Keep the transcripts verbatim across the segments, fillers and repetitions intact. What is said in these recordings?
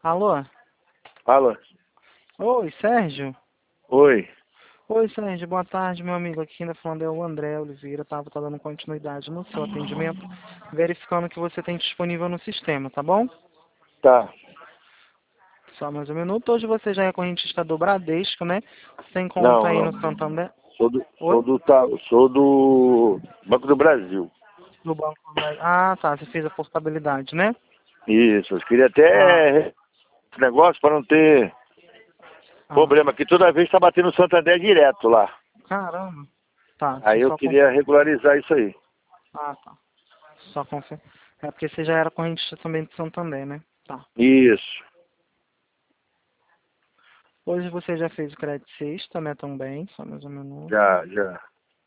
Alô? Fala. Oi, Sérgio? Oi. Oi, Sérgio, boa tarde, meu amigo. Aqui ainda falando é o André Oliveira, tava tá dando continuidade no seu atendimento, verificando o que você tem disponível no sistema, tá bom? Tá. Só mais um minuto. Hoje você já é correntista do Bradesco, né? Sem conta Não, aí não. no Santander. Sou do, sou Oi? do, tá, sou do Banco do Brasil. Do Banco do Brasil. Ah, tá. Você fez a portabilidade, né? Isso. Eu queria Ah, até esse negócio para não ter ah. problema, que toda vez tá batendo o Santander direto lá. Caramba. Tá, deixa Aí eu eu só queria confirmar. regularizar isso aí. Ah, tá. Só confirmar. É porque você já era correntista também do Santander, né? Tá. Isso. Hoje você já fez o crédito sexta, né, também, só mais um minuto. Já, já.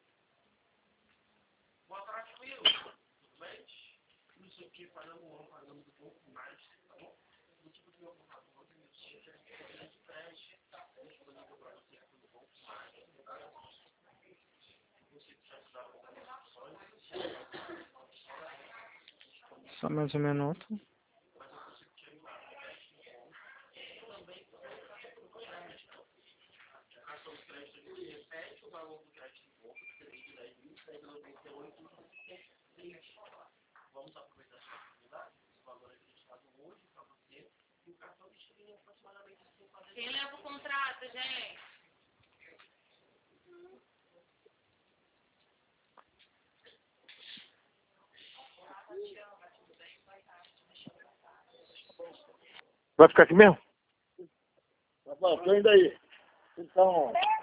Só mais um minuto. Quem leva o contrato, gente? Vai ficar aqui mesmo? Tá bom, tô indo aí. Então...